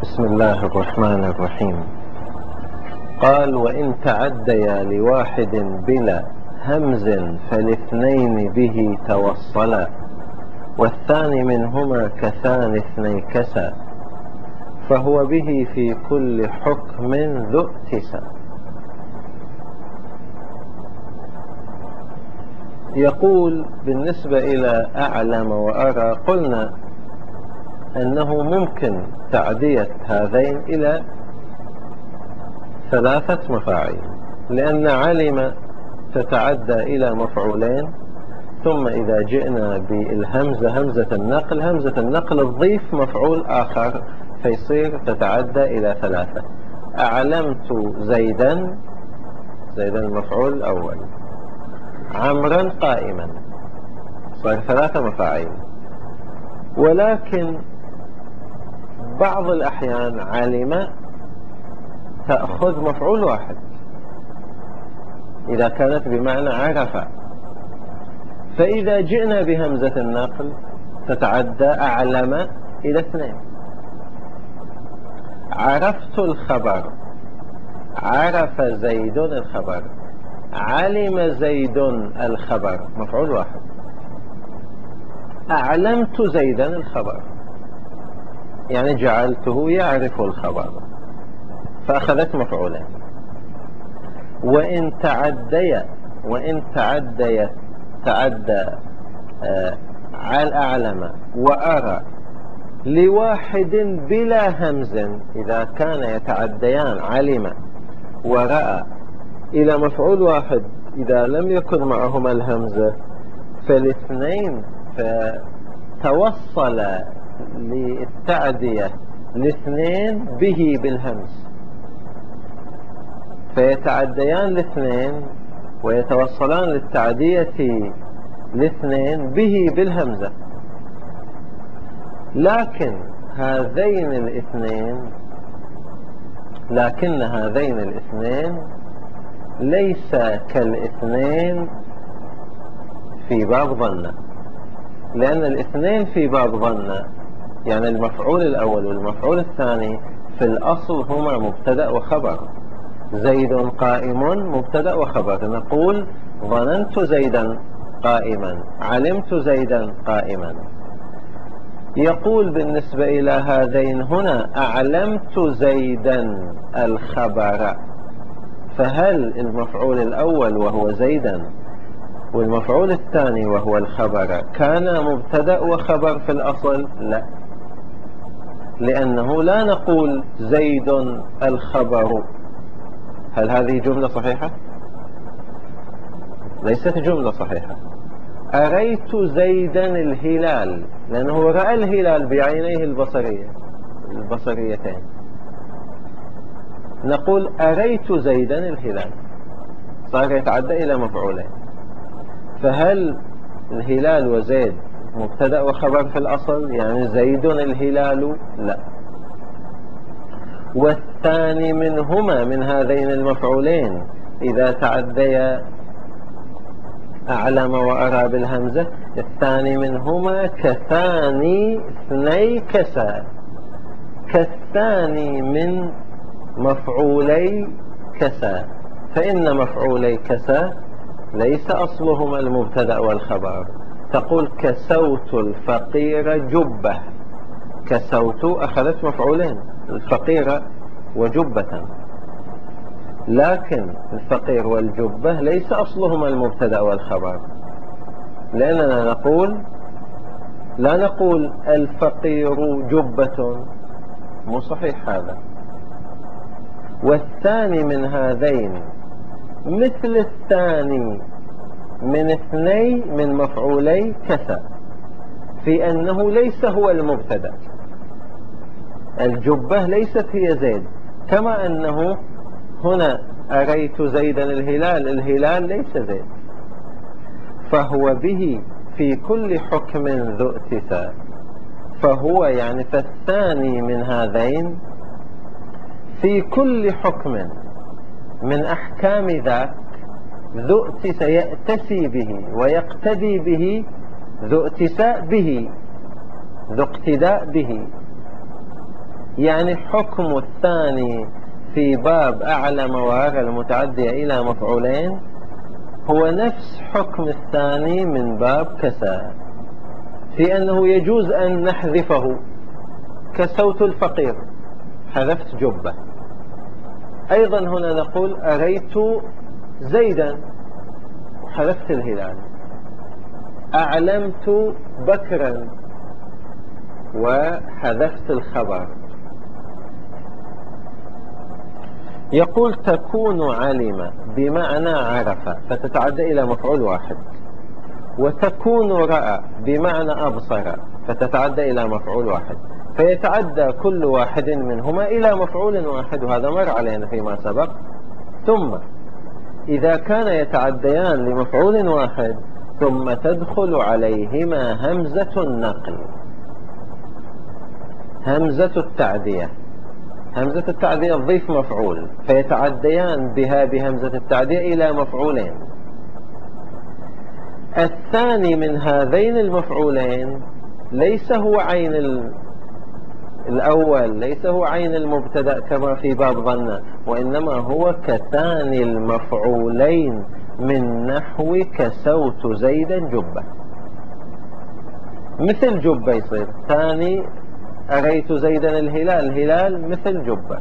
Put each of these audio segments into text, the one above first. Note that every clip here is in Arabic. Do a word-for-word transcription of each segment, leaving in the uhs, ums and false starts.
بسم الله الرحمن الرحيم. قال: وإن تعديا لواحد بلا همز فالاثنين به توصلا، والثاني منهما كثاني اثني كسا، فهو به في كل حكم ذو اتسا. يقول: بالنسبة إلى أعلم وأرى، قلنا أنه ممكن تعدية هذين إلى ثلاثة مفاعيل، لأن علم تتعدى إلى مفعولين، ثم إذا جئنا بالهمزة همزة النقل همزة النقل تضيف مفعول آخر فيصير تتعدى إلى ثلاثة. أعلمت زيدا، زيدا المفعول الأول، عمرا قائما، صار ثلاثة مفاعيل. ولكن بعض الأحيان علم تأخذ مفعول واحد إذا كانت بمعنى عرف، فإذا جئنا بهمزة النقل تتعدى أعلم إلى اثنين. عرفت الخبر، عرف زيد الخبر، علم زيد الخبر، مفعول واحد. أعلمت زيدا الخبر، يعني جعلته يعرف الخبر، فأخذت مفعولين. وإن تعدي وإن تعدي تعدى على أعلم وأرى لواحد بلا همز، إذا كان يتعديان علم ورأى إلى مفعول واحد إذا لم يكن معهما الهمزة، فالاثنين فتوصل للتعدية الاثنين به بالهمز، فيتعديان الاثنين ويتوصلان للتعدية الاثنين به بالهمزة. لكن هذين الاثنين لكن هذين الاثنين ليس كالاثنين في باب ظن، لأن الاثنين في باب ظن يعني المفعول الأول والمفعول الثاني في الأصل هما مبتدأ وخبر. زيد قائم مبتدأ وخبر، نقول ظننت زيدا قائما، علمت زيدا قائما. يقول بالنسبة إلى هذين هنا: أعلمت زيدا الخبر، فهل المفعول الأول وهو زيدا والمفعول الثاني وهو الخبر كان مبتدأ وخبر في الأصل؟ لا، لأنه لا نقول زيد الخبر. هل هذه جملة صحيحة؟ ليست جملة صحيحة. أريت زيدا الهلال، لأنه رأى الهلال بعينيه البصرية البصريتين، نقول أريت زيدا الهلال، صار يتعدى إلى مفعولين. فهل الهلال وزيد مبتدأ وخبر في الأصل، يعني زيد الهلال؟ لا. والثاني منهما من هذين المفعولين إذا تعدي أعلم وأرى بالهمزة، الثاني منهما كثاني اثني كسا، كالثاني من مفعولي كسا، فإن مفعولي كسا ليس أصلهما المبتدأ والخبر. تقول كسوت الفقير جبة، كسوت أخذت مفعولين، الفقير وجبة، لكن الفقير والجبة ليس أصلهما المبتدأ والخبر، لأننا نقول لا نقول الفقير جبة، مو صحيح هذا. والثاني من هذين مثل الثاني من اثني من مفعولي كسا، في أنه ليس هو المبتدأ، الجبة ليست هي زيد، كما أنه هنا أريت زيدا الهلال، الهلال ليس زيد، فهو به في كل حكم ذو اتساء. فهو يعني فالثاني من هذين في كل حكم من أحكام ذاك ذو اتساء، يأتسي به ويقتدي به، ذو اتساء به، ذو اقتداء به. يعني حكم الثاني في باب أعلم وأرى المتعدية إلى مفعولين هو نفس حكم الثاني من باب كسى، في أنه يجوز أن نحذفه. كسوت الفقير حذفت جبة. أيضا هنا نقول أريت زيدا وحذفت الهلال. أعلمت بكرا وحذفت الخبر. يقول تكون علم بمعنى عرف فتتعدى إلى مفعول واحد، وتكون رأى بمعنى أبصر فتتعدى إلى مفعول واحد، فيتعدى كل واحد منهما إلى مفعول واحد، وهذا مر علينا فيما سبق. ثم إذا كان يتعديان لمفعول واحد ثم تدخل عليهما همزة النقل، همزة التعدية. همزة التعدية تضيف مفعول، فيتعديان بها بهمزة التعدية إلى مفعولين. الثاني من هذين المفعولين ليس هو عين الأول، ليس هو عين المبتدأ كما في باب ظن، وإنما هو كثاني المفعولين من نحو كسوت زيدا جبة. مثل جبة يصير ثاني أريت زيدا الهلال، الهلال مثل جبة.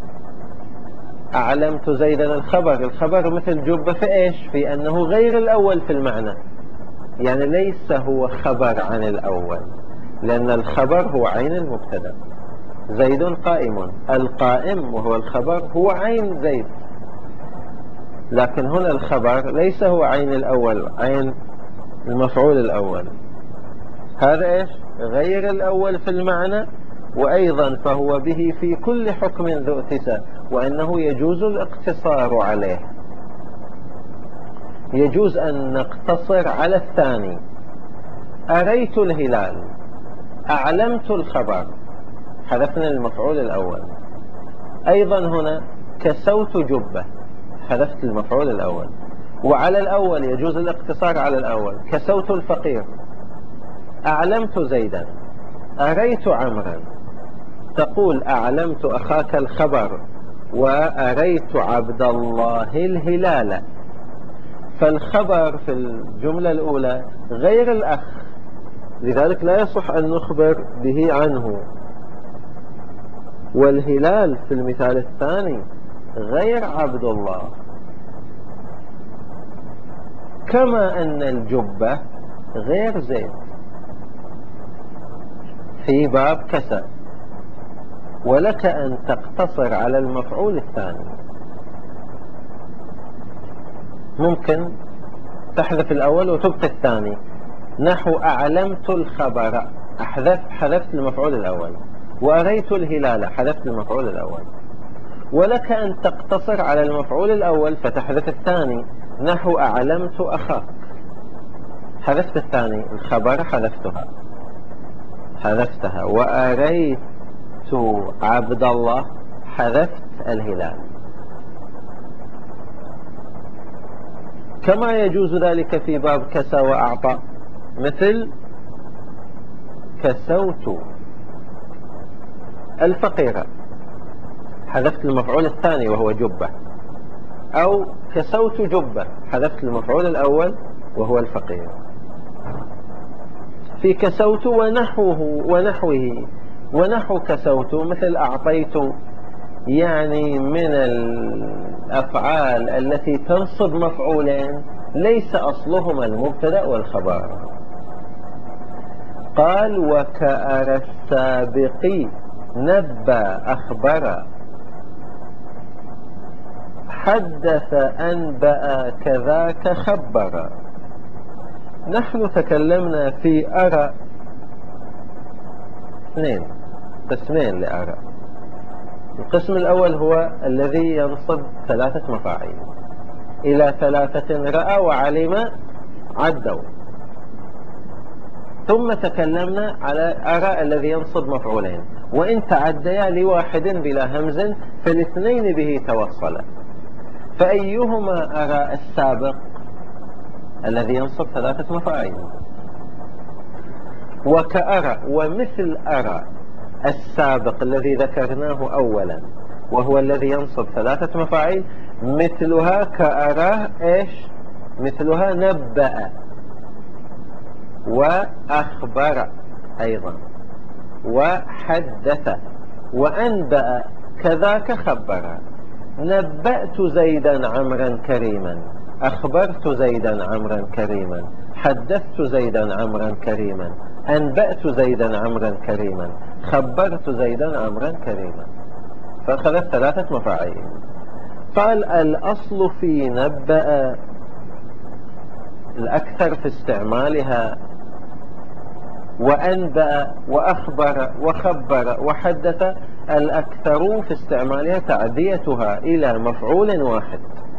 أعلمت زيدا الخبر، الخبر مثل جبة في إيش؟ في أنه غير الأول في المعنى، يعني ليس هو خبر عن الأول، لأن الخبر هو عين المبتدأ. زيد قائم، القائم وهو الخبر هو عين زيد، لكن هنا الخبر ليس هو عين الأول، عين المفعول الأول. هذا إيش؟ غير الأول في المعنى، وأيضا فهو به في كل حكم ذو اتساع، وأنه يجوز الاقتصار عليه. يجوز أن نقتصر على الثاني. أريت الهلال، أعلمت الخبر، حذفنا المفعول الأول. أيضا هنا كسوت جبة، حذفت المفعول الأول، وعلى الأول يجوز الاقتصار على الأول. كسوت الفقير، أعلمت زيدا، أريت عمرا. تقول أعلمت أخاك الخبر وأريت عبد الله الهلال، فالخبر في الجملة الأولى غير الأخ، لذلك لا يصح أن نخبر به عنه. والهلال في المثال الثاني غير عبد الله، كما أن الجبة غير زيد في باب كسى. ولك أن تقتصر على المفعول الثاني. ممكن تحذف الأول وتبقي الثاني، نحو أعلمت الخبر، أحذف حذفت المفعول الأول، وأريت الهلال حذفت المفعول الأول. ولك أن تقتصر على المفعول الأول فتحذف الثاني، نحو أعلمت أخاك، حذفت الثاني، الخبر حذفتها حذفتها وأريت عبد الله حذفت الهلال. كما يجوز ذلك في باب كسى وأعطى، مثل كسوت الفقيرة، حذفت المفعول الثاني وهو جبة، أو كسوت جبة، حذفت المفعول الأول وهو الفقير. في كسوت ونحوه ونحوه ونحو كسوت مثل أعطيت، يعني من الأفعال التي تنصب مفعولين ليس أصلهما المبتدأ والخبر. قال وكأرى السابق نبى أخبر، حدث أنبأ كذاك خبر. نحن تكلمنا في أرى اثنين، قسمين لأرى. القسم الأول هو الذي ينصب ثلاثة مفاعيل، إلى ثلاثة رأى وعلم عدوا. ثم تكلمنا على أرى الذي ينصب مفعولين، وإن تعديا لواحد بلا همز فالاثنين به توصلا. فأيهما أرى السابق الذي ينصب ثلاثة مفاعيل. وكأرى ومثل أرى السابق الذي ذكرناه أولا وهو الذي ينصب ثلاثة مفاعيل، مثلها كأراه إيش؟ مثلها نبأ وأخبر أيضا وحدث وأنبأ كذاك خبر. نبأت زيدا عمرا كريما، أخبرت زيدا عمرا كريما، حدثت زيدا عمرا كريما، أنبأت زيدا عمرا كريما، خبرت زيدا عمرا كريما. فأخذت ثلاثة مفاعيل. قال الأصل في نبأ الأكثر في استعمالها، وأنبأ وأخبر وخبر وحدث الأكثر في استعمالها تعديتها إلى مفعول واحد،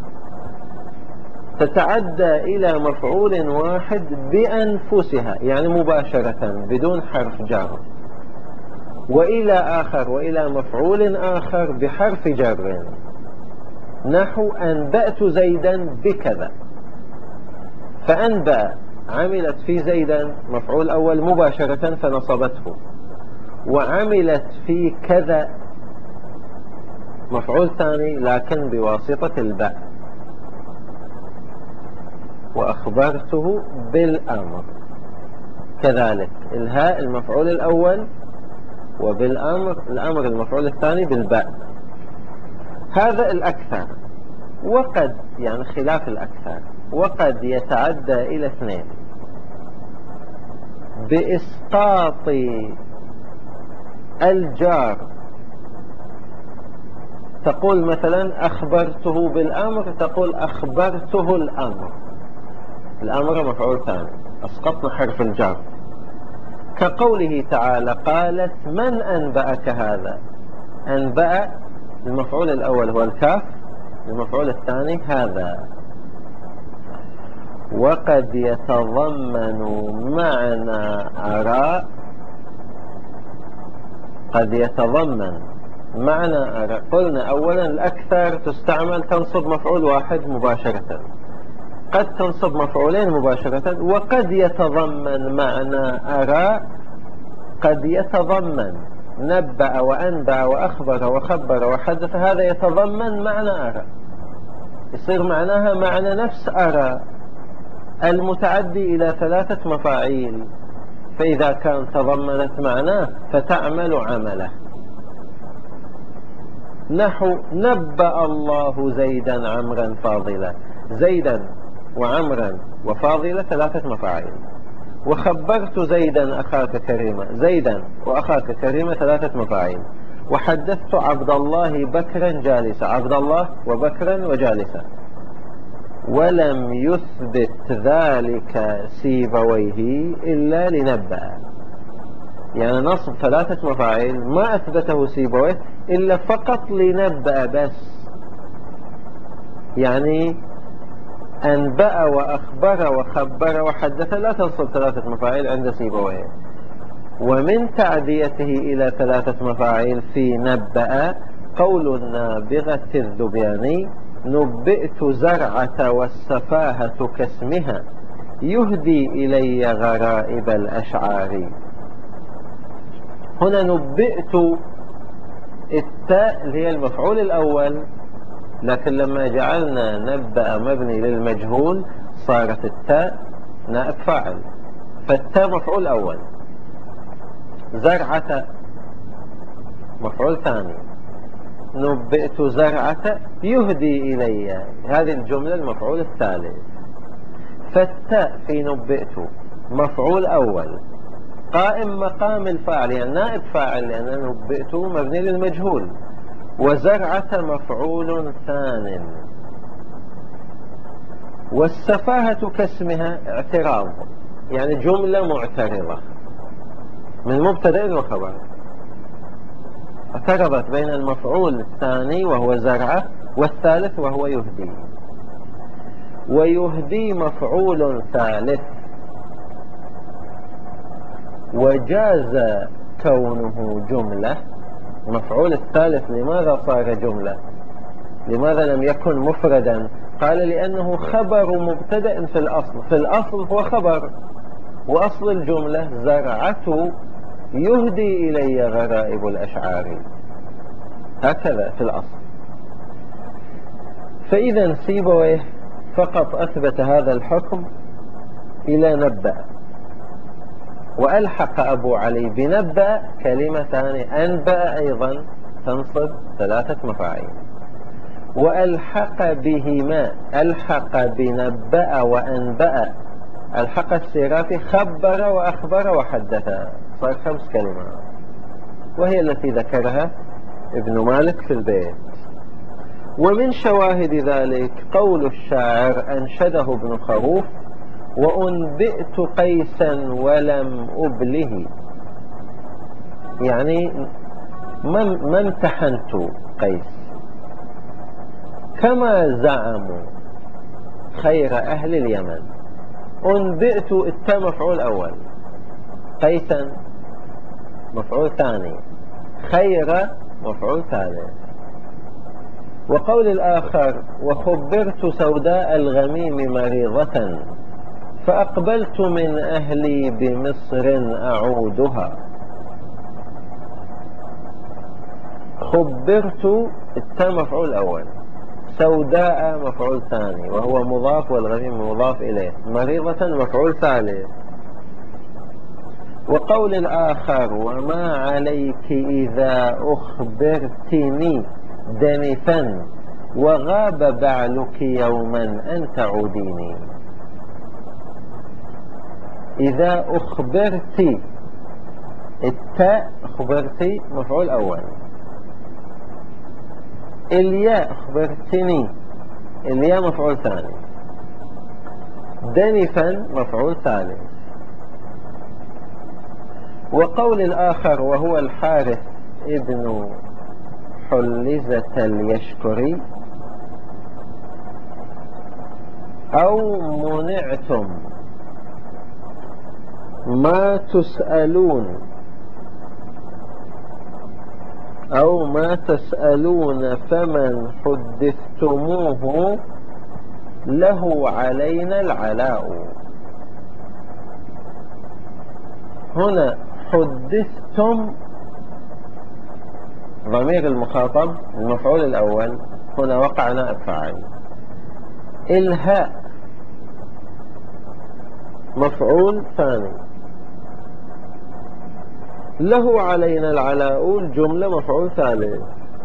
تتعدى إلى مفعول واحد بأنفسها يعني مباشرة بدون حرف جر، وإلى آخر وإلى مفعول آخر بحرف جر، نحو أنبأت زيدا بكذا. فأنبأ عملت في زيدا مفعول أول مباشرة فنصبته، وعملت في كذا مفعول ثاني لكن بواسطة الباء. وأخبرته بالأمر كذلك، الهاء المفعول الأول، وبالأمر الأمر المفعول الثاني بالباء. هذا الأكثر. وقد يعني خلاف الأكثر، وقد يتعدى إلى اثنين بإسقاط الجار. تقول مثلا أخبرته بالأمر، تقول أخبرته الأمر، الأمر مفعول ثاني، أسقطنا حرف الجار. كقوله تعالى قالت من أنبأك هذا؟ أنبأ المفعول الأول هو الكاف، المفعول الثاني هذا. وقد يتضمن معنى أراء، قد يتضمن معنى أراء. قلنا أولا الأكثر تستعمل تنصب مفعول واحد مباشرة، قد تنصب مفعولين مباشرة. وقد يتضمن معنى أراء، قد يتضمن نبأ وأنبأ وأخبر وخبر وحدث، هذا يتضمن معنى أراء، يصير معناها معنى نفس أراء المتعدي إلى ثلاثة مفاعيل. فإذا كان تضمنت معناه فتعمل عمله. نحو نبأ الله زيدا عمرا فاضلا، زيدا وعمرا وفاضلة ثلاثة مفاعيل. وخبرت زيدا أخاك كريما، زيدا وأخاك كريما ثلاثة مفاعيل. وحدثت عبد الله بكرا جالسا، عبد الله وبكرا وجالسا. ولم يثبت ذلك سيبويه إلا لنبأ، يعني نصب ثلاثة مفاعيل ما أثبته سيبويه إلا فقط لنبأ بس. يعني أنبأ وأخبر وخبر وحدث لا تنصب ثلاثة مفاعيل عند سيبويه. ومن تعديته إلى ثلاثة مفاعيل في نبأ قول النابغة الذبياني نبئت زرعة والسفاهة كاسمها يهدي إلي غرائب الأشعار. هنا نبئت التاء اللي هي المفعول الأول، لكن لما جعلنا نبأ مبني للمجهول صارت التاء نائب فاعل، فالتاء مفعول أول، زرعة مفعول ثاني، نبئت زرعة يهدي إلي، هذه الجملة المفعول الثالث. فالتاء في نبئت مفعول أول قائم مقام الفاعل، يعني نائب فاعل، لأن نبئت مبني للمجهول. وزرعة مفعول ثان. والسفاهة كاسمها اعتراض، يعني جملة معترضة من مبتدأ وخبر، اعترضت بين المفعول الثاني وهو زرعة والثالث وهو يهدي. ويهدي مفعول ثالث، وجاز كونه جملة. المفعول الثالث لماذا صار جملة؟ لماذا لم يكن مفردا؟ قال لأنه خبر مبتدأ في الأصل، في الأصل هو خبر، وأصل الجملة زرعة يهدي إلي غرائب الأشعار. هكذا في الأصل. فإذا سيبويه فقط أثبت هذا الحكم إلى نبأ، وألحق أبو علي بنبأ كلمتان أنبأ أيضا تنصب ثلاثة مفاعيل، وألحق بهما، ألحق بنبأ وأنبأ، ألحق السيرافي خبر وأخبر وحدث، صار خمس كلمات، وهي التي ذكرها ابن مالك في البيت. ومن شواهد ذلك قول الشاعر أنشده ابن خروف: وأنبئت قيسا ولم أبله، يعني ما امتحنت قيس، كما زعموا خير أهل اليمن. أنبئت التاء مفعول أول، قيسا مفعول ثاني، خير مفعول ثالث. وقول الآخر: وخبرت سوداء الغميم مريضة فأقبلت من أهلي بمصر أعودها. خبرت التاء مفعول أول، سوداء مفعول ثاني وهو مضاف والغميم مضاف إليه، مريضة مفعول ثالث. وقول الآخر: وما عليك إذا أخبرتني دنفا وغاب بعلك يوما أن تعوديني. إذا أخبرت، التاء أخبرتي مفعول أول، الياء أخبرتني، الياء مفعول ثاني، دنفا مفعول ثالث. وقول الآخر وهو الحارث ابن حلزة اليشكري: أو منعتم ما تسألون أو ما تسألون فمن حدثتموه له علينا العلاء. هنا حدثتم ضمير المخاطب المفعول الأول، هنا وقع نائب فاعل. الهاء مفعول ثاني، له علينا العلاء الجملة مفعول ثالث.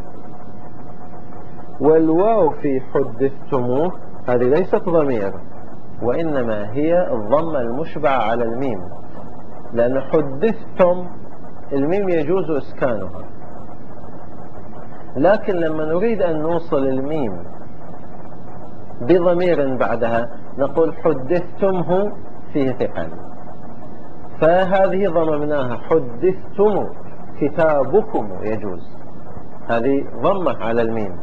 والواو في حدثتموه هذه ليست ضمير، وإنما هي الضمة المشبعة على الميم، لأن حدثتم الميم يجوز إسكانها، لكن لما نريد أن نوصل الميم بضمير بعدها نقول حدثتمه فيه ثقل، فهذه ضممناها حدثتم كتابكم يجوز، هذه ضمة على الميم،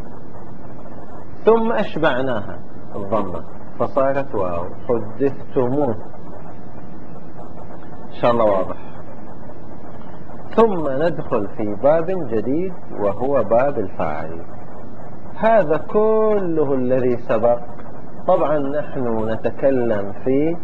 ثم أشبعناها الضمة فصارت واو حدثتموه. إن شاء الله واضح. ثم ندخل في باب جديد وهو باب الفاعل. هذا كله الذي سبق طبعا نحن نتكلم في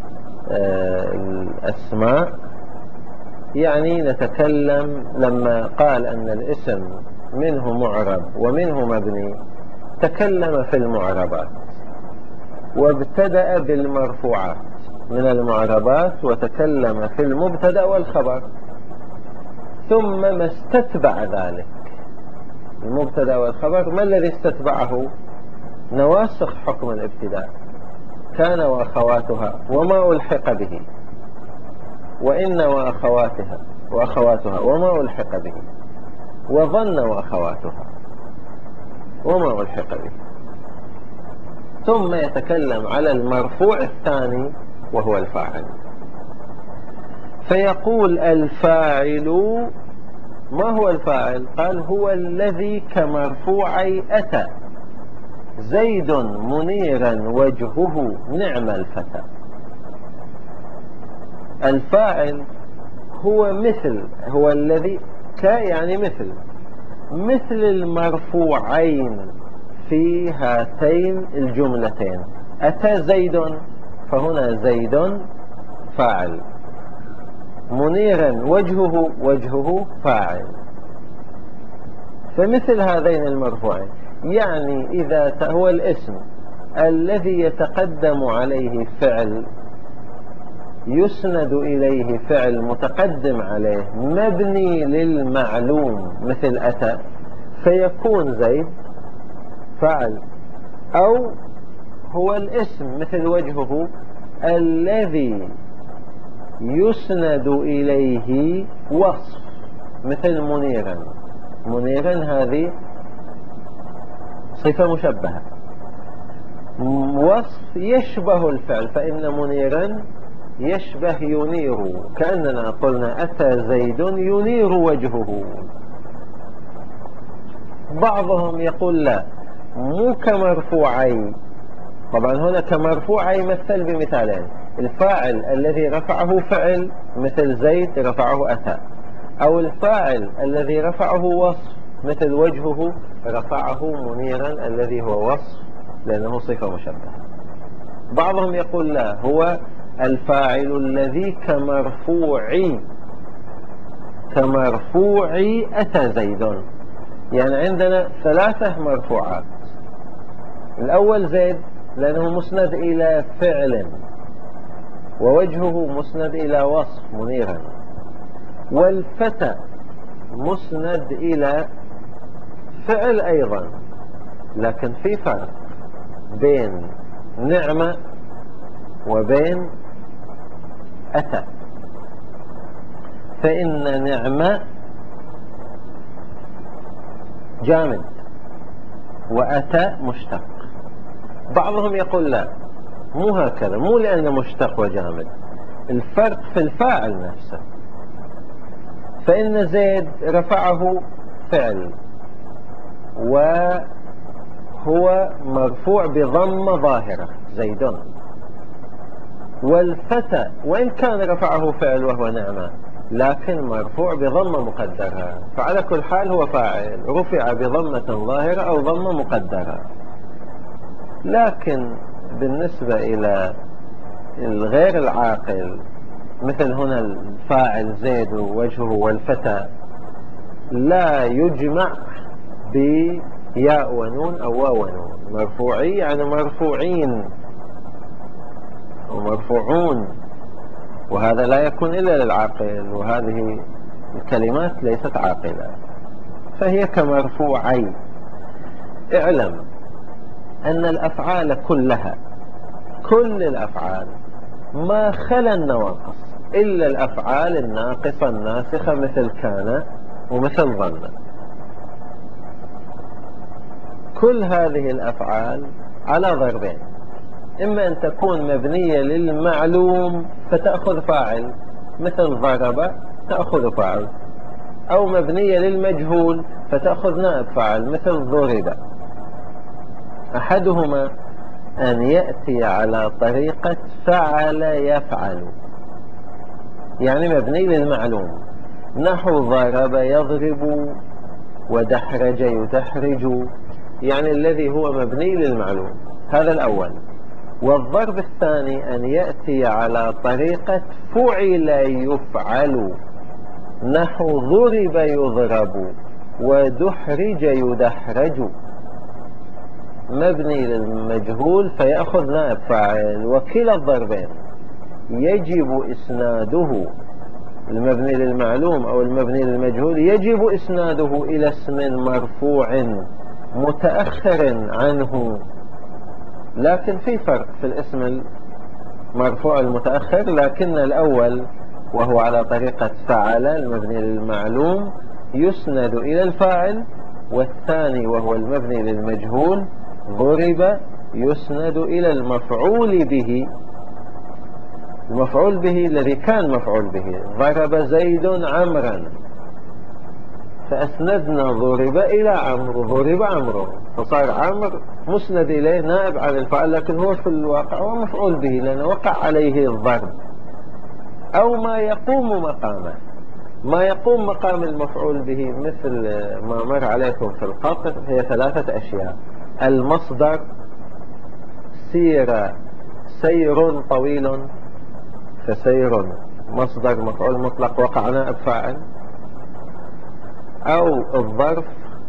الأسماء، يعني نتكلم لما قال أن الاسم منه معرب ومنه مبني تكلم في المعربات، وابتدأ بالمرفوعات من المعربات وتكلم في المبتدأ والخبر، ثم ما استتبع ذلك المبتدأ والخبر ما الذي استتبعه؟ نواسخ حكم الابتداء، كان وأخواتها وما ألحق به، وإن وأخواتها وأخواتها وما ألحق به، وظن وأخواتها وما ألحق به، ثم يتكلم على المرفوع الثاني وهو الفاعل، فيقول الفاعل. ما هو الفاعل؟ قال هو الذي كمرفوعي أتى زيد منيرا وجهه نعم الفتى. الفاعل هو مثل، هو الذي ك يعني مثل مثل المرفوعين في هاتين الجملتين. أتى زيد، فهنا زيد فاعل، منيرا وجهه وجهه فاعل. فمثل هذين المرفوعين، يعني إذا هو الاسم الذي يتقدم عليه فعل يسند إليه فعل متقدم عليه مبني للمعلوم مثل أتى، فيكون زيد فاعل. أو هو الاسم مثل وجهه الذي يسند إليه وصف مثل منيرا. منيرا هذه صفة مشبهة، وصف يشبه الفعل، فإن منيرا يشبه ينير، كأننا قلنا أتى زيد ينير وجهه. بعضهم يقول لا، مو كمرفوعي. طبعا هنا كمرفوعي مثل بمثالين: الفاعل الذي رفعه فعل مثل زيد رفعه أتى، أو الفاعل الذي رفعه وصف مثل وجهه رفعه منيرا الذي هو وصف لأنه صفة مشبهة. بعضهم يقول لا، هو الفاعل الذي كمرفوعي كمرفوعي أتى زيد. يعني عندنا ثلاثة مرفوعات: الأول زيد لأنه مسند إلى فعل ووجهه مسند إلى وصف منيرا، والفتى مسند إلى فعل أيضا، لكن في فرق بين نعمة وبين أتى. فإن نعمة جامد وأتى مشتق. بعضهم يقول لا، مو هكذا، مو لأنه مشتق وجامد، الفرق في الفاعل نفسه. فإن زيد رفعه فعل وهو مرفوع بضم ظاهرة زيد، والفتى وإن كان رفعه فعل وهو نعمة لكن مرفوع بضمة مقدرة، فعلى كل حال هو فاعل رفع بضمة ظاهرة أو ضمة مقدرة. لكن بالنسبة إلى الغير العاقل مثل هنا الفاعل زيد ووجهه والفتى لا يجمع بياء ونون أو واو ونون. مرفوعي يعني مرفوعين ومرفوعون، وهذا لا يكون إلا للعاقل، وهذه الكلمات ليست عاقلة، فهي كمرفوعي. اعلم أن الأفعال كلها، كل الأفعال ما خلا النواقص إلا الأفعال الناقصة الناسخة مثل كان ومثل ظن، كل هذه الأفعال على ضربين: إما أن تكون مبنية للمعلوم فتأخذ فاعل مثل ضرب تأخذ فاعل، أو مبنية للمجهول فتأخذ نائب فاعل مثل ضرب. أحدهما أن يأتي على طريقة فعل يفعل، يعني مبني للمعلوم، نحو ضرب يضرب ودحرج يدحرج، يعني الذي هو مبني للمعلوم، هذا الأول. والضرب الثاني أن يأتي على طريقة فعل يفعل، نحو ضرب يضرب ودحرج يدحرج، مبني للمجهول فيأخذ نائب فاعل. وكلا الضربين يجب إسناده، المبني للمعلوم أو المبني للمجهول، يجب إسناده إلى اسم مرفوع متأخر عنه. لكن في فرق في الاسم المرفوع المتأخر، لكن الأول وهو على طريقة فعل المبني للمعلوم يسند إلى الفاعل، والثاني وهو المبني للمجهول ضرب يسند إلى المفعول به، المفعول به الذي كان مفعول به. ضرب زيد عمرا فأسندنا ضرب إلى عمرو، ضرب عمرو، فصار عمرو مسند إليه نائب عن الفاعل، لكن هو في الواقع هو مفعول به لأنه وقع عليه الضرب أو ما يقوم مقامه. ما يقوم مقام المفعول به مثل ما مر عليكم في القطر هي ثلاثة أشياء: المصدر سير سير طويل فسير، مصدر مفعول مطلق وقع نائب فاعل، أو الظرف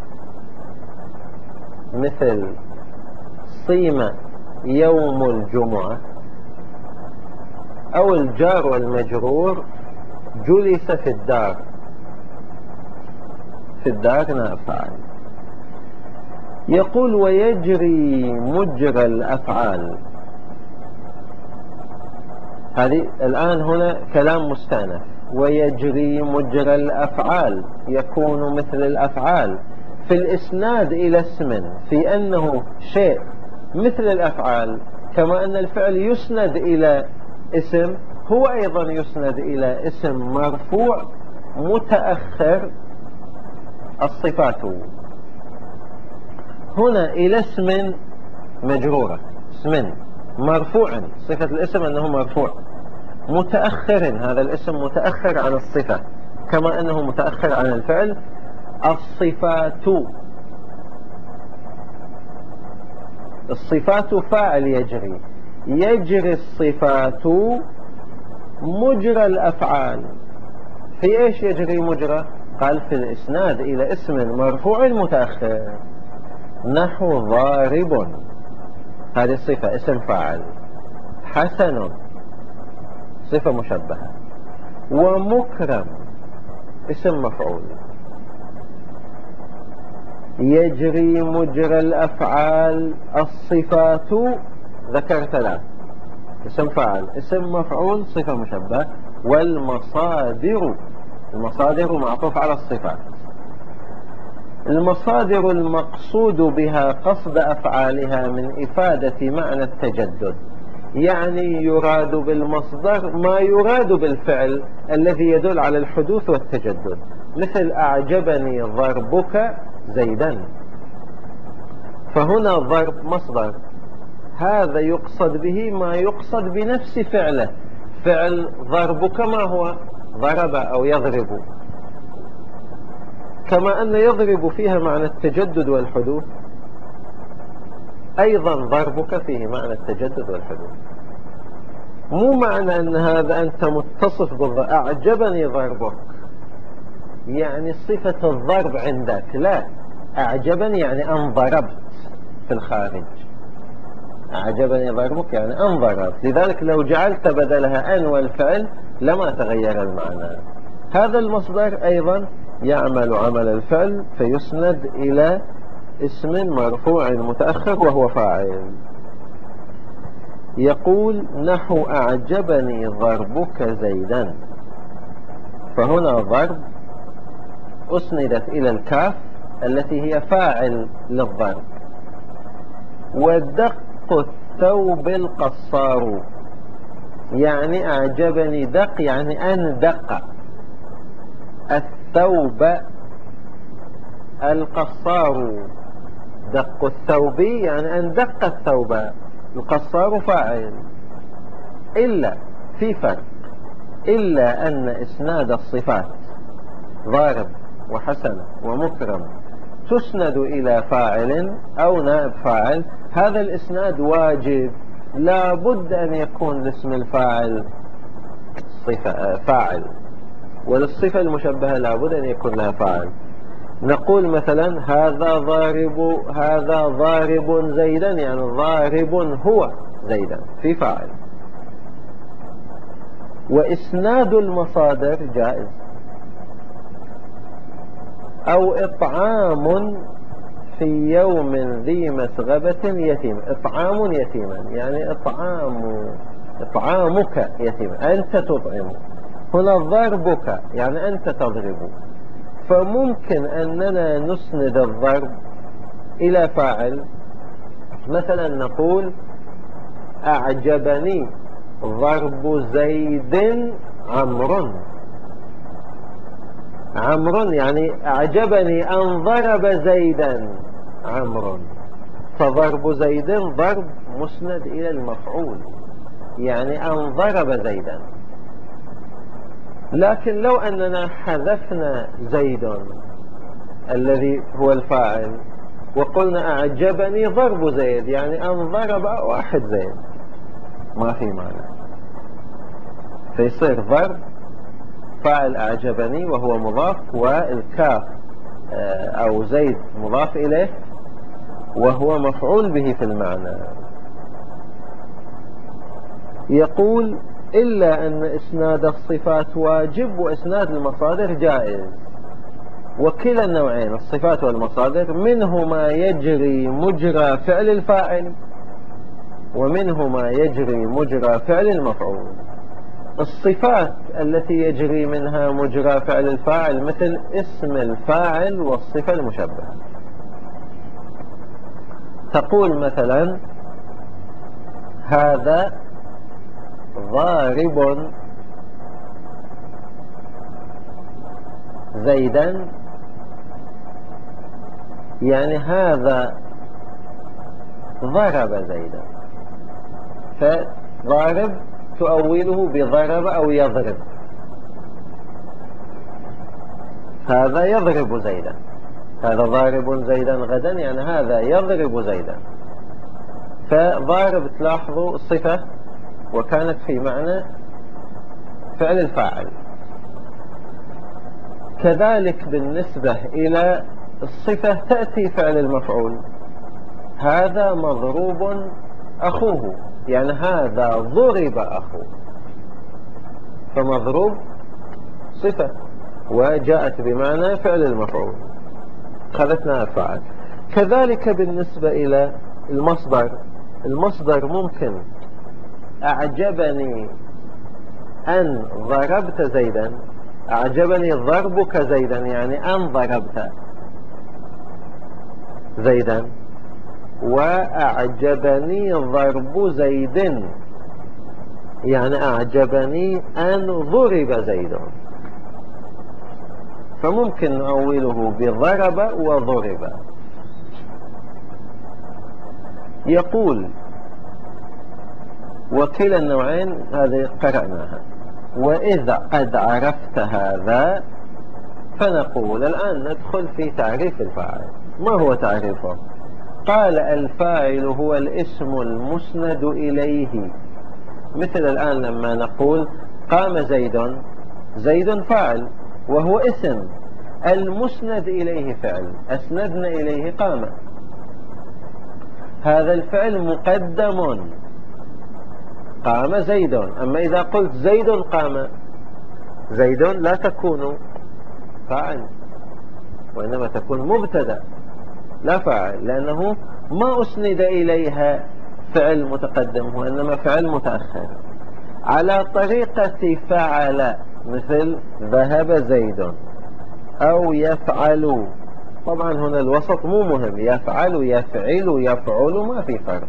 مثل صيم يوم الجمعة، أو الجار والمجرور جلس في الدار، في الدار نائب فاعل. يقول ويجري مجرى الأفعال. هذه الآن هنا كلام مستأنف. ويجري مجرى الأفعال يكون مثل الأفعال في الإسناد إلى اسم، في أنه شيء مثل الأفعال، كما أن الفعل يسند إلى اسم، هو أيضا يسند إلى اسم مرفوع متأخر الصفات. هنا إلى اسم مجرورة، اسم مرفوع، صفة الاسم أنه مرفوع، متأخر، هذا الاسم متأخر عن الصفة كما أنه متأخر عن الفعل. الصفات، الصفات فاعل يجري، يجري الصفات مجرى الأفعال. في إيش يجري مجرى؟ قال في الإسناد إلى اسم مرفوع متأخر، نحو ضارب، هذه الصفة اسم فاعل، حسن صفة مشبهة، ومكرم اسم مفعول. يجري مجرى الأفعال الصفات، ذكر ثلاث، اسم فاعل، اسم مفعول، صفة مشبهة. والمصادر، المصادر معطوف على الصفات. المصادر المقصود بها قصد أفعالها من إفادة معنى التجدد، يعني يراد بالمصدر ما يراد بالفعل الذي يدل على الحدوث والتجدد، مثل أعجبني ضربك زيدا، فهنا ضرب مصدر، هذا يقصد به ما يقصد بنفس فعله. فعل ضربك ما هو؟ ضرب أو يضرب، كما أن يضرب فيها معنى التجدد والحدوث، أيضا ضربك فيه معنى التجدد والحدوث. مو معنى أن هذا أنت متصف بالضرب، أعجبني ضربك يعني صفة الضرب عندك، لا، أعجبني يعني أن ضربت في الخارج، أعجبني ضربك يعني أن ضربت، لذلك لو جعلت بدلها أن والفعل لما تغير المعنى. هذا المصدر أيضا يعمل عمل الفعل فيسند إلى اسم مرفوع متأخر وهو فاعل. يقول نحو أعجبني ضربك زيدا، فهنا ضرب أسندت إلى الكاف التي هي فاعل للضرب. ودق الثوب القصار، يعني أعجبني دق يعني أن دق الثوب القصار، دق الثوب يعني أن دق الثوب، القصار فاعل. إلا في فرق، إلا أن إسناد الصفات ضارب وحسن ومكرم تسند إلى فاعل أو نائب فاعل، هذا الإسناد واجب، لا بد أن يكون لاسم الفاعل صفة فاعل، وللصفة المشبهة لا بد أن يكون لها فاعل. نقول مثلا هذا ضارب، هذا ضارب زيدا، يعني ضارب هو زيدا، في فاعل. وإسناد المصادر جائز، أو إطعام في يوم ذي مسغبة يتيم، إطعام يتيما يعني إطعام، إطعامك يتيما، أنت تطعم. هنا ضربك يعني أنت تضرب، فممكن أننا نسند الضرب إلى فاعل. مثلا نقول أعجبني ضرب زيد عمرو، عمرو يعني أعجبني أن ضرب زيدا عمرو، فضرب زيد ضرب مسند إلى المفعول، يعني أن ضرب زيدا. لكن لو أننا حذفنا زيد الذي هو الفاعل وقلنا أعجبني ضرب زيد، يعني أن ضرب واحد زيد، ما في معنى، فيصير ضرب فاعل أعجبني وهو مضاف، والكاف أو زيد مضاف إليه وهو مفعول به في المعنى. يقول إلا أن إسناد الصفات واجب وإسناد المصادر جائز. وكلا النوعين الصفات والمصادر منه ما يجري مجرى فعل الفاعل ومنه ما يجري مجرى فعل المفعول. الصفات التي يجري منها مجرى فعل الفاعل مثل اسم الفاعل والصفة المشبهة. تقول مثلا هذا ضارب زيدا، يعني هذا ضرب زيدا، فضارب تؤوله بضرب أو يضرب، هذا يضرب زيدا، هذا ضارب زيدا غدا، يعني هذا يضرب زيدا. فضارب تلاحظوا صفة وكانت في معنى فعل الفاعل. كذلك بالنسبة إلى الصفة تأتي فعل المفعول، هذا مضروب أخوه، يعني هذا ضرب أخوه، فمضروب صفة وجاءت بمعنى فعل المفعول خذتنا الفاعل. كذلك بالنسبة إلى المصدر، المصدر ممكن أعجبني أن ضربت زيدا، أعجبني ضربك زيدا يعني أن ضربت زيدا، وأعجبني ضرب زيد يعني أعجبني أن ضرب زيد، فممكن نؤوله بضرب وضرب. يقول وكلا النوعين هذه قرأناها. وإذا قد عرفت هذا فنقول الآن ندخل في تعريف الفاعل. ما هو تعريفه؟ قال الفاعل هو الاسم المسند إليه. مثل الآن لما نقول قام زيد، زيد فاعل وهو اسم، المسند إليه فعل، أسندنا إليه قام، هذا الفعل مقدم، قام زيد. أما إذا قلت زيد قام، زيد لا تكون فاعل وإنما تكون مبتدأ لا فاعل، لأنه ما أسند إليها فعل متقدم وإنما فعل متأخر على طريقة فعل، مثل ذهب زيد أو يفعل. طبعا هنا الوسط مو مهم، يفعل يفعل يفعل ما في فرق،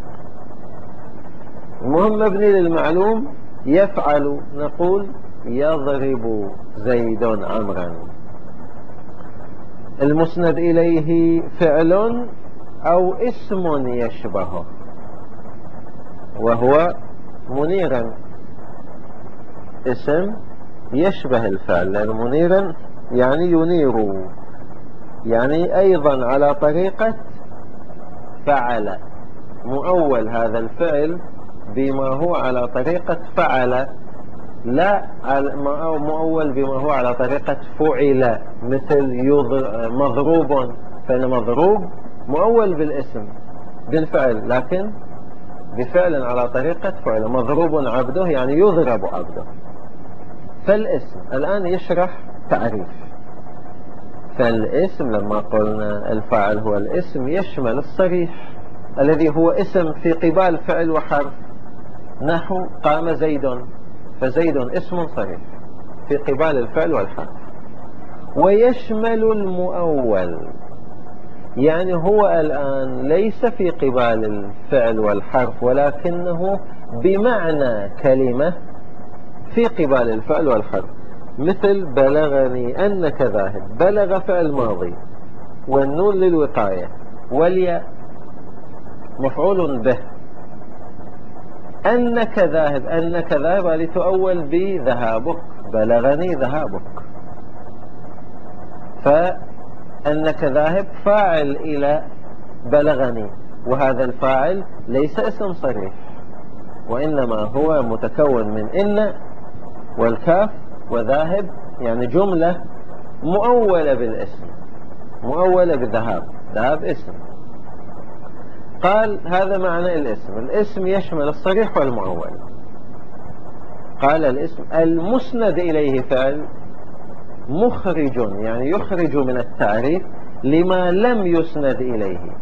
المهم مبني للمعلوم. يفعل نقول يضرب زيد عمرا. المسند إليه فعل أو اسم يشبهه وهو منيرا، اسم يشبه الفعل، لأن منيرا يعني ينير، يعني أيضا على طريقة فعل، مؤول هذا الفعل بما هو على طريقة فعل، لا مؤول بما هو على طريقة فعل، مثل مضروب، فإن مضروب مؤول بالاسم بالفعل لكن بفعل على طريقة فعل. مضروب عبده يعني يضرب عبده. فالاسم الآن يشرح تعريف. فالاسم لما قلنا الفاعل هو الاسم يشمل الصريح الذي هو اسم في قبال فعل وحرف، نحو قام زيد، فزيد اسم صريح في قبال الفعل والحرف. ويشمل المؤول، يعني هو الآن ليس في قبال الفعل والحرف ولكنه بمعنى كلمة في قبال الفعل والحرف، مثل بلغني أنك ذاهب، بلغ فعل ماضي والنون للوقاية والياء مفعول به، أنك ذاهب، أنك ذاهب لتؤول بذهابك، بلغني ذهابك، فأنك ذاهب فاعل إلى بلغني، وهذا الفاعل ليس اسم صريح وإنما هو متكون من إن والكاف وذاهب يعني جملة مؤولة بالاسم، مؤولة بذهاب، ذهاب اسم. قال هذا معنى الاسم. الاسم يشمل الصريح والمؤول. قال الاسم المسند إليه فعل مخرج، يعني يخرج من التعريف لما لم يسند إليه،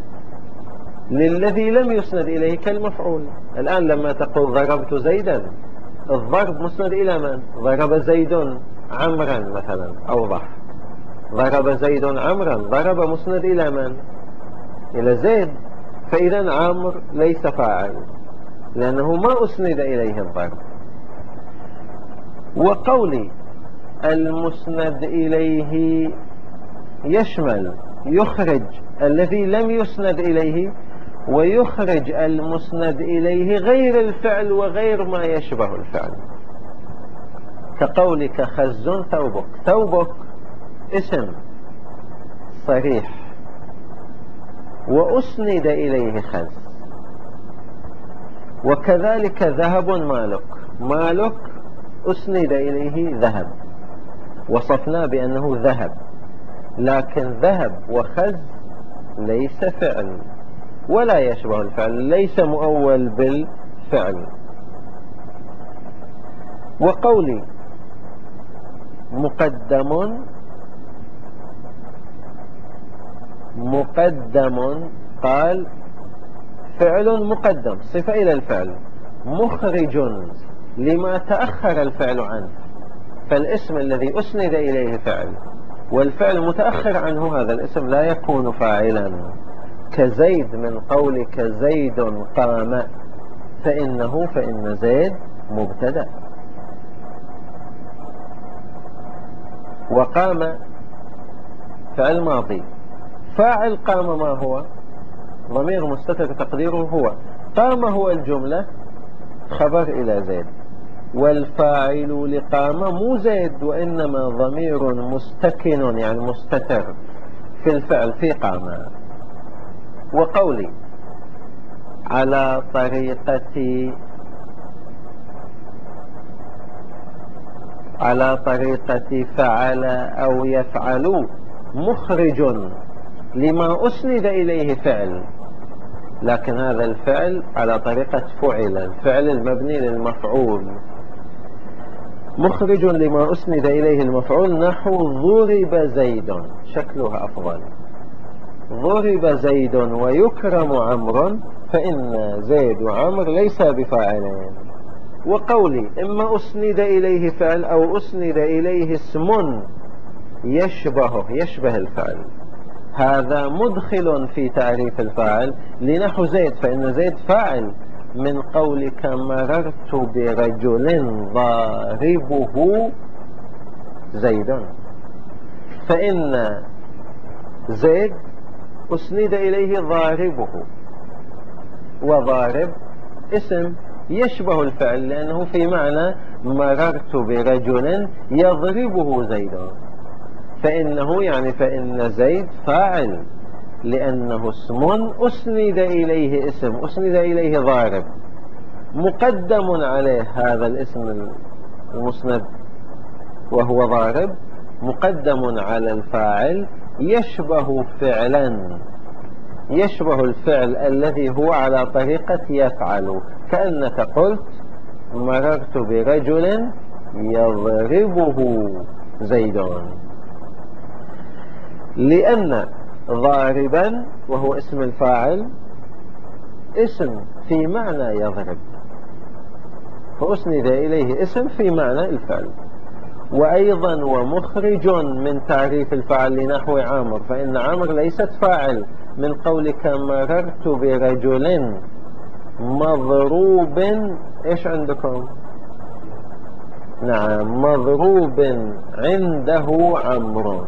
للذي لم يسند إليه كالمفعول. الآن لما تقول ضربت زيدا، الضرب مسند إلى من؟ ضرب زيد عمرا مثلا، أوضح. ضرب زيد عمرا، ضرب مسند إلى من؟ إلى زيد. فإذا عمرو ليس فاعل لأنه ما أسند إليه الضرب. وقولي المسند إليه يشمل يخرج الذي لم يسند إليه، ويخرج المسند إليه غير الفعل وغير ما يشبه الفعل. كقولك خز ثوبك، ثوبك اسم صريح وأسند إليه خز. وكذلك ذهب مالك، مالك أسند إليه ذهب، وصفنا بأنه ذهب، لكن ذهب وخز ليس فعل ولا يشبه الفعل، ليس مؤول بالفعل. وقولي مقدم، مقدم قال فعل مقدم صفة إلى الفعل مخرج لما تأخر الفعل عنه. فالاسم الذي أسند إليه فعل والفعل متأخر عنه، هذا الاسم لا يكون فاعلا. كزيد من قولك زيد قام، فإنه فإن زيد مبتدأ. وقام فعل ماضي، فاعل قام ما هو؟ ضمير مستتر تقديره هو. قام هو الجملة خبر إلى زيد، والفاعل لقام مو زيد وإنما ضمير مستكن يعني مستتر في الفعل في قام. وقولي على طريقة على طريقة فعل أو يفعل مخرج لما أسند إليه فعل، لكن هذا الفعل على طريقة فعل، الفعل المبني للمفعول. مخرج لما أسند إليه المفعول، نحو ضرب زيد، شكلها أفضل. ضرب زيد ويكرم عمرو، فإن زيد وعمر ليس بفاعلين. وقولي إما أسند إليه فعل أو أسند إليه اسم يشبهه، يشبه الفعل، هذا مدخل في تعريف الفاعل. لنحو زيد، فإن زيد فاعل من قولك مررت برجل ضاربه زيد، فإن زيد أسند إليه ضاربه، وضارب اسم يشبه الفعل لأنه في معنى مررت برجل يضربه زيد، فإنه يعني فإن زيد فاعل لأنه اسم أسند إليه اسم، أسند إليه ضارب، مقدم عليه هذا الاسم المسند وهو ضارب، مقدم على الفاعل يشبه فعلا، يشبه الفعل الذي هو على طريقة يفعل. كأنك قلت مررت برجل يضربه زيدون، لأن ضاربا وهو اسم الفاعل اسم في معنى يضرب، فأسند إليه اسم في معنى الفعل. وأيضا ومخرج من تعريف الفاعل لنحو عامر، فإن عامر ليست فاعل من قولك مررت برجل مضروب، إيش عندكم؟ نعم، مضروب عنده عمرو،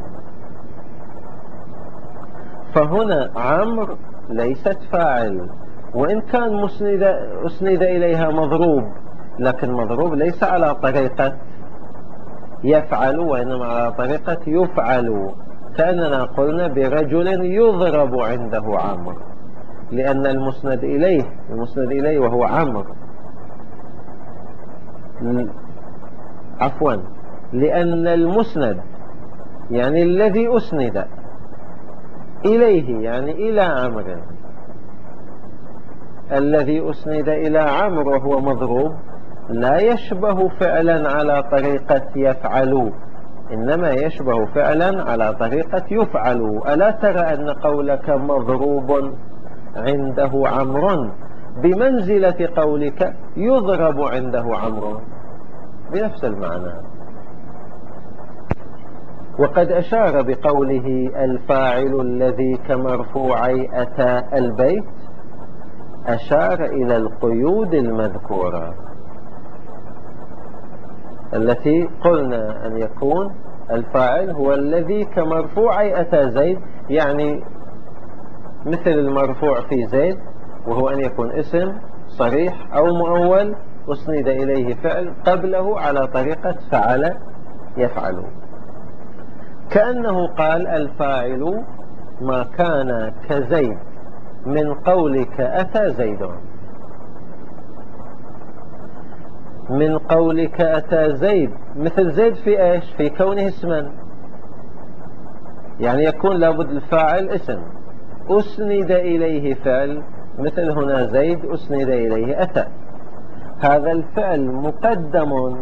فهنا عمرو ليست فاعل، وإن كان مسند أسند إليها مضروب، لكن مضروب ليس على طريقة يفعل وإنما على طريقة يفعل. كأننا قلنا برجل يضرب عنده عمرو، لأن المسند إليه المسند إليه وهو عمرو، عفوا لأن المسند يعني الذي أسند إليه يعني إلى عمرو، الذي أسند إلى عمرو وهو مضروب لا يشبه فعلا على طريقة يفعل، إنما يشبه فعلا على طريقة يفعل. ألا ترى أن قولك مضروب عنده عمرو بمنزلة قولك يضرب عنده عمرو، بنفس المعنى. وقد أشار بقوله الفاعل الذي كمرفوعي أتى البيت، أشار إلى القيود المذكورة التي قلنا أن يكون الفاعل هو الذي كمرفوعي أتى زيد، يعني مثل المرفوع في زيد، وهو أن يكون اسم صريح أو مؤول أسند إليه فعل قبله على طريقة فعل يفعل. كأنه قال الفاعل ما كان كزيد من قولك أتى زيد، من قولك أتى زيد مثل زيد في إيش؟ في كونه اسما، يعني يكون لابد الفاعل اسم أسند إليه فعل، مثل هنا زيد أسند إليه أتى. هذا الفعل مقدم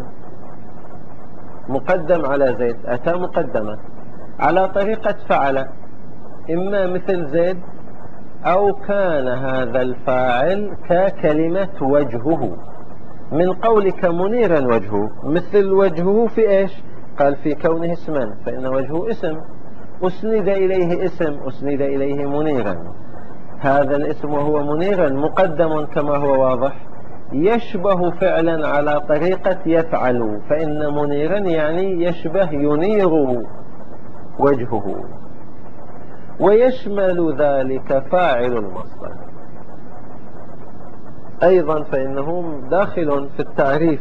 مقدم على زيد، أتى مقدمة على طريقة فعل، إما مثل زيد أو كان هذا الفاعل ككلمة وجهه، من قولك منيرا وجهه، مثل وجهه في إيش؟ قال في كونه اسما، فإن وجهه اسم أسند إليه اسم أسند إليه منيرا. هذا الاسم وهو منيرا مقدم كما هو واضح، يشبه فعلا على طريقة يفعل، فإن منيرا يعني يشبه ينير وجهه. ويشمل ذلك فاعل المصدر أيضا، فإنه داخل في التعريف،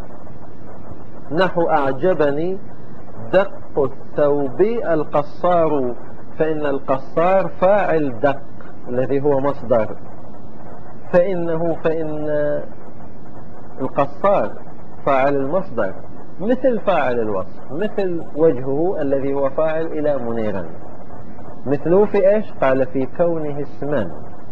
نحو أعجبني دق الثوب القصار، فإن القصار فاعل دق الذي هو مصدر، فإنه فإن القصار فاعل المصدر مثل فاعل الوصف، مثل وجهه الذي هو فاعل إلى منيرا، مثله في إيش؟ قال في كونه اسما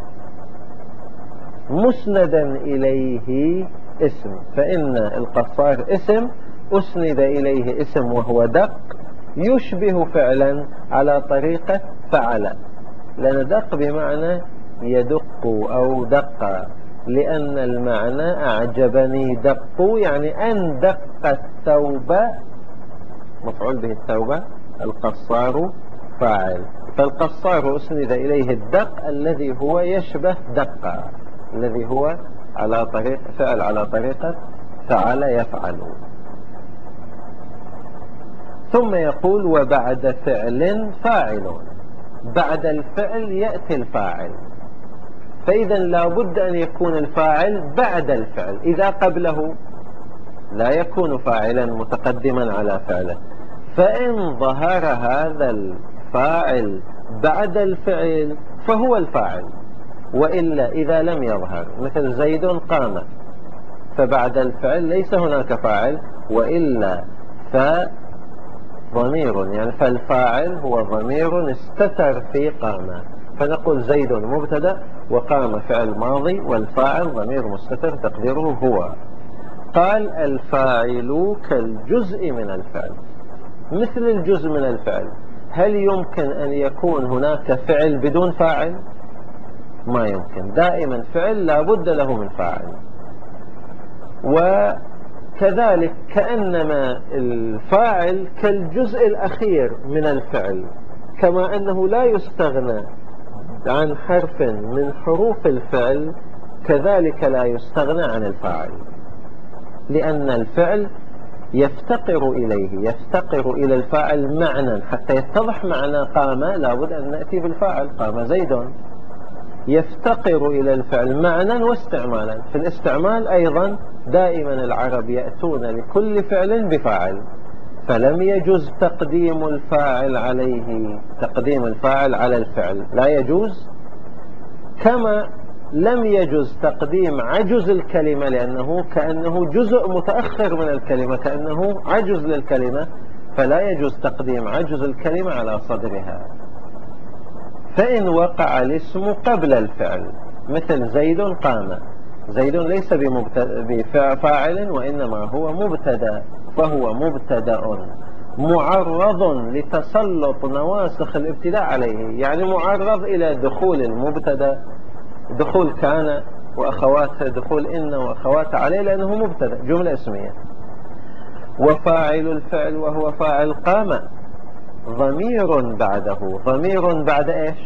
مسندا إليه اسم، فإن القصار اسم أسند إليه اسم وهو دق، يشبه فعلا على طريقة فعل، لأن دق بمعنى يدق أو دق، لأن المعنى أعجبني دق يعني أن دق الثوب، مفعول به الثوب، القصار فاعل، فالقصار أسند إليه الدق الذي هو يشبه دق، الذي هو على طريق فعل على طريقة فعل يفعل. ثم يقول وبعد فعل فاعل، بعد الفعل يأتي الفاعل، فإذا لا بد أن يكون الفاعل بعد الفعل، إذا قبله لا يكون فاعلا متقدما على فعله. فإن ظهر هذا الفاعل بعد الفعل فهو الفاعل، وإلا إذا لم يظهر مثل زيد قام، فبعد الفعل ليس هناك فاعل، وإلا فضمير يعني فالفاعل هو ضمير استتر في قام، فنقول زيد مبتدأ وقام فعل ماضي، والفاعل ضمير مستتر تقديره هو. قال الفاعل كالجزء من الفعل، مثل الجزء من الفعل. هل يمكن أن يكون هناك فعل بدون فاعل؟ ما يمكن، دائما فعل لا بد له من فاعل. وكذلك كأنما الفاعل كالجزء الأخير من الفعل، كما أنه لا يستغنى عن حرف من حروف الفعل، كذلك لا يستغنى عن الفاعل، لأن الفعل يفتقر إليه، يفتقر إلى الفاعل معنى، حتى يتضح معنى قام لابد أن نأتي بالفاعل، قام زيد، يفتقر إلى الفعل معنى واستعمالا. في الاستعمال أيضا دائما العرب يأتون لكل فعل بفاعل، فلم يجوز تقديم الفاعل عليه، تقديم الفاعل على الفعل لا يجوز، كما لم يجز تقديم عجز الكلمة لأنه كأنه جزء متأخر من الكلمة، كأنه عجز للكلمة، فلا يجوز تقديم عجز الكلمة على صدرها. فإن وقع الاسم قبل الفعل مثل زيد قام، زيد ليس بفاعل وإنما هو مبتدا، فهو مبتدا معرض لتسلط نواسخ الابتداء عليه، يعني معرض إلى دخول المبتدا، دخول كان وأخواتها، دخول إن وأخواتها عليه لأنه مبتدا، جملة اسمية. وفاعل الفعل وهو فاعل قام ضمير بعده، ضمير بعد إيش؟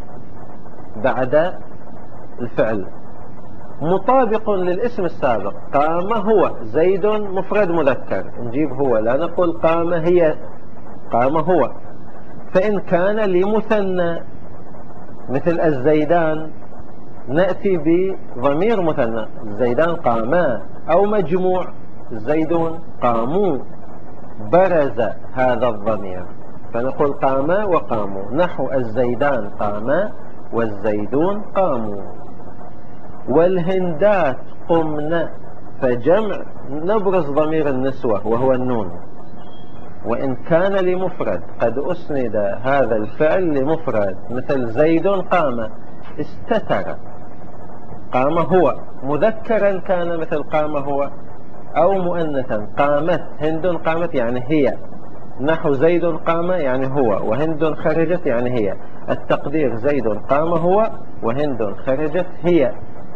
بعد الفعل، مطابق للاسم السابق. قام هو، زيد مفرد مذكر، نجيب هو، لا نقول قام هي، قام هو. فإن كان لمثنى مثل الزيدان نأتي بضمير مثنى، الزيدان قاما، أو مجموع الزيدون قاموا، برز هذا الضمير فنقول قاما وقاموا، نحو الزيدان قاما والزيدون قاموا. والهندات قمنا، فجمع نبرز ضمير النسوة وهو النون. وإن كان لمفرد قد أسند هذا الفعل لمفرد مثل زيد قام استتر، قام هو، مذكرا كان مثل قام هو، أو مؤنثا قامت هند قامت يعني هي، نحو زيد قام يعني هو، وهند خرجت يعني هي، التقدير زيد قام هو وهند خرجت هي.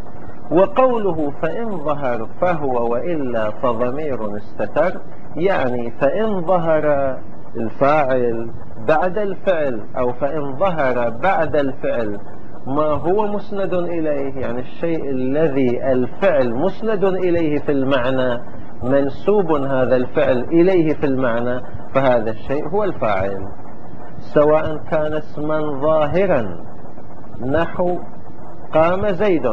وقوله فإن ظهر فهو وإلا فضمير استتر، يعني فإن ظهر الفاعل بعد الفعل، أو فإن ظهر بعد الفعل ما هو مسند إليه، يعني الشيء الذي الفعل مسند إليه في المعنى، منسوب هذا الفعل إليه في المعنى، فهذا الشيء هو الفاعل، سواء كان اسما ظاهرا نحو قام زيد،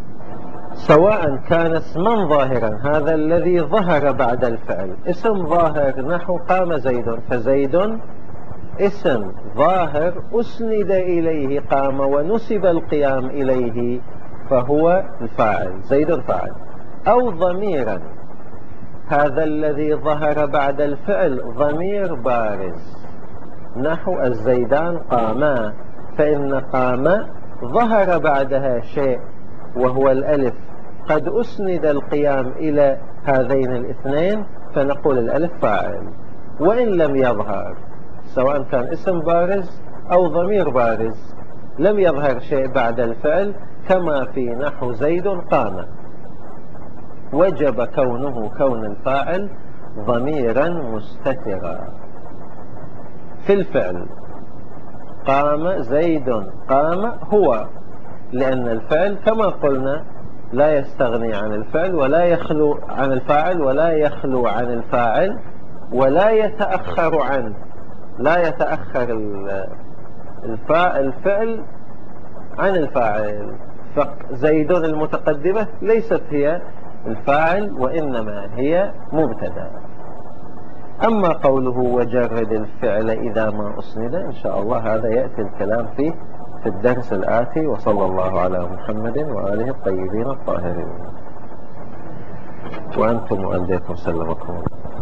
سواء كان اسما ظاهرا هذا الذي ظهر بعد الفعل، اسم ظاهر نحو قام زيد، فزيد اسم ظاهر أسند إليه قام ونسب القيام إليه فهو الفاعل، زيد فاعل. أو ضميرا، هذا الذي ظهر بعد الفعل ضمير بارز نحو الزيدان قاما، فإن قام ظهر بعدها شيء وهو الألف، قد أسند القيام إلى هذين الاثنين فنقول الألف فاعل. وإن لم يظهر، سواء كان اسم بارز أو ضمير بارز، لم يظهر شيء بعد الفعل كما في نحو زيد قام، وجب كونه كون الفاعل ضميرا مستترا. في الفعل قام زيد قام هو، لأن الفعل كما قلنا لا يستغني عن الفعل ولا يخلو عن الفاعل ولا يخلو عن الفاعل ولا يتأخر عنه، لا يتأخر الفعل عن الفاعل. فزيد المتقدمة ليست هي الفاعل وإنما هي مبتدا. أما قوله وجرد الفعل إذا ما أسند، إن شاء الله هذا يأتي الكلام فيه في الدرس الآتي. وصلى الله على محمد وآله الطيبين الطاهرين. وأنتم وألديكم سلمكم الله.